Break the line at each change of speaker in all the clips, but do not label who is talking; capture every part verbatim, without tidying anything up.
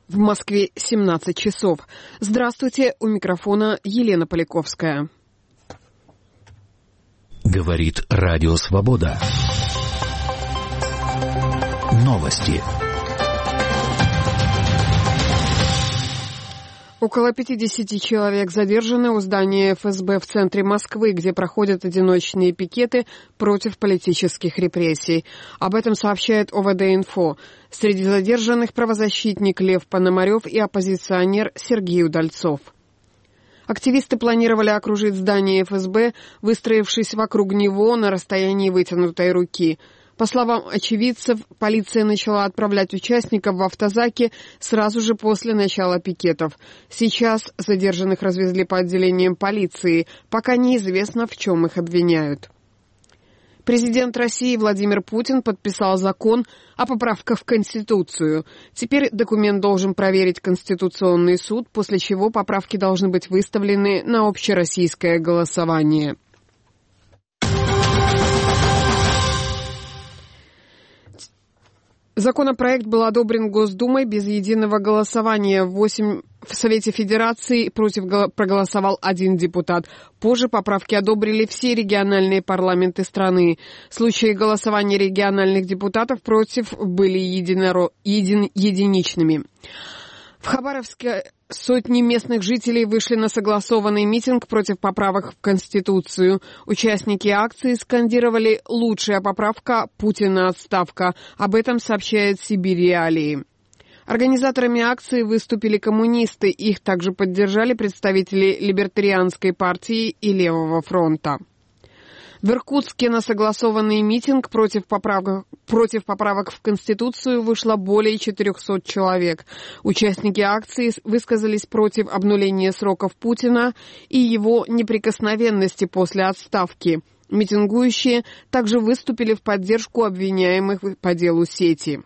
В Москве семнадцать часов. Здравствуйте, у микрофона Елена Поляковская.
Говорит Радио Свобода. Новости.
Около пятидесяти человек задержаны у здания эф эс бэ в центре Москвы, где проходят одиночные пикеты против политических репрессий. Об этом сообщает о вэ дэ-инфо. Среди задержанных правозащитник Лев Пономарев и оппозиционер Сергей Удальцов. Активисты планировали окружить здание эф эс бэ, выстроившись вокруг него на расстоянии вытянутой руки. По словам очевидцев, полиция начала отправлять участников в автозаки сразу же после начала пикетов. Сейчас задержанных развезли по отделениям полиции, пока неизвестно, в чем их обвиняют. Президент России Владимир Путин подписал закон о поправках в Конституцию. Теперь документ должен проверить Конституционный суд, после чего поправки должны быть выставлены на общероссийское голосование. Законопроект был одобрен Госдумой без единого голосования. восемь в Совете Федерации, против проголосовал один депутат. Позже поправки одобрили все региональные парламенты страны. Случаи голосования региональных депутатов против были единоро... един... единичными. В Хабаровске сотни местных жителей вышли на согласованный митинг против поправок в Конституцию. Участники акции скандировали «Лучшая поправка, Путина отставка». Об этом сообщает Сибирь Реалии. Организаторами акции выступили коммунисты. Их также поддержали представители Либертарианской партии и Левого фронта. В Иркутске на согласованный митинг против поправок, против поправок в Конституцию вышло более четырехсот человек. Участники акции высказались против обнуления сроков Путина и его неприкосновенности после отставки. Митингующие также выступили в поддержку обвиняемых по делу сети.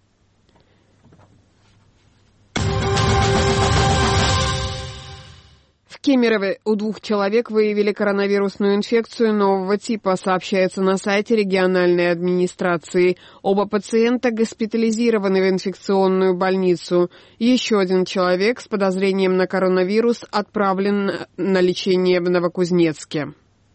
В Кемерово у двух человек выявили коронавирусную инфекцию нового типа, сообщается на сайте региональной администрации. Оба пациента госпитализированы в инфекционную больницу. Еще один человек с подозрением на коронавирус отправлен на лечение в Новокузнецке.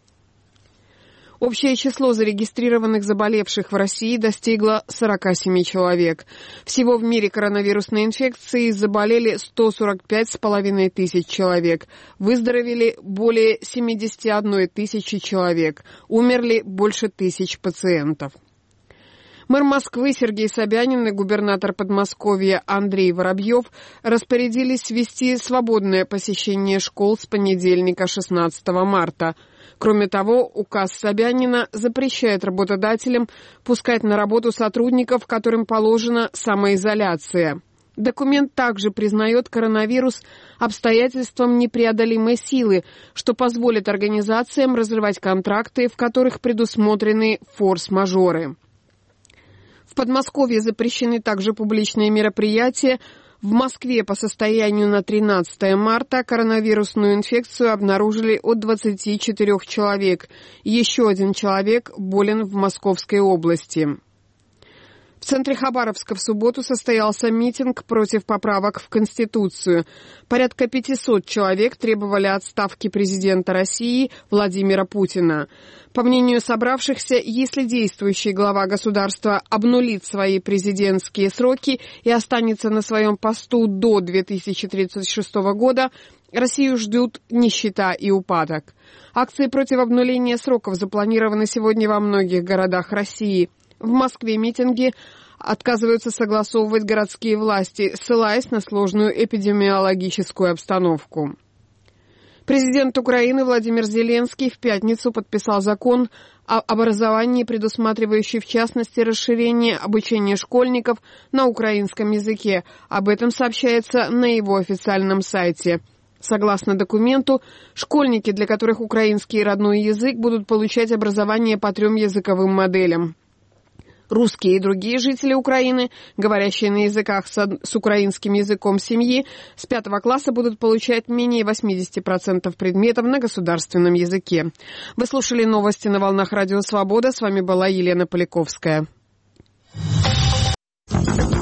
Общее число зарегистрированных заболевших в России достигло сорока семи человек. Всего в мире коронавирусной инфекцией заболели сто сорок пять с половиной тысяч человек. Выздоровели более семидесяти одной тысячи человек. Умерли больше тысяч пациентов. Мэр Москвы Сергей Собянин и губернатор Подмосковья Андрей Воробьев распорядились ввести свободное посещение школ с понедельника шестнадцатого марта. Кроме того, указ Собянина запрещает работодателям пускать на работу сотрудников, которым положена самоизоляция. Документ также признает коронавирус обстоятельством непреодолимой силы, что позволит организациям разрывать контракты, в которых предусмотрены форс-мажоры. В Подмосковье запрещены также публичные мероприятия. В Москве по состоянию на тринадцатое марта коронавирусную инфекцию обнаружили от двадцати четырёх человек. Еще один человек болен в Московской области. В центре Хабаровска в субботу состоялся митинг против поправок в Конституцию. Порядка пятисот человек требовали отставки президента России Владимира Путина. По мнению собравшихся, если действующий глава государства обнулит свои президентские сроки и останется на своем посту до две тысячи тридцать шестого года, Россию ждут нищета и упадок. Акции против обнуления сроков запланированы сегодня во многих городах России. В Москве митинги отказываются согласовывать городские власти, ссылаясь на сложную эпидемиологическую обстановку. Президент Украины Владимир Зеленский в пятницу подписал закон о образовании, предусматривающий в частности расширение обучения школьников на украинском языке. Об этом сообщается на его официальном сайте. Согласно документу, школьники, для которых украинский родной язык, будут получать образование по трем языковым моделям. Русские и другие жители Украины, говорящие на языках с, с украинским языком семьи, с пятого класса будут получать менее восемьдесят процентов предметов на государственном языке. Вы слушали новости на волнах Радио Свобода. С вами была Елена Поляковская.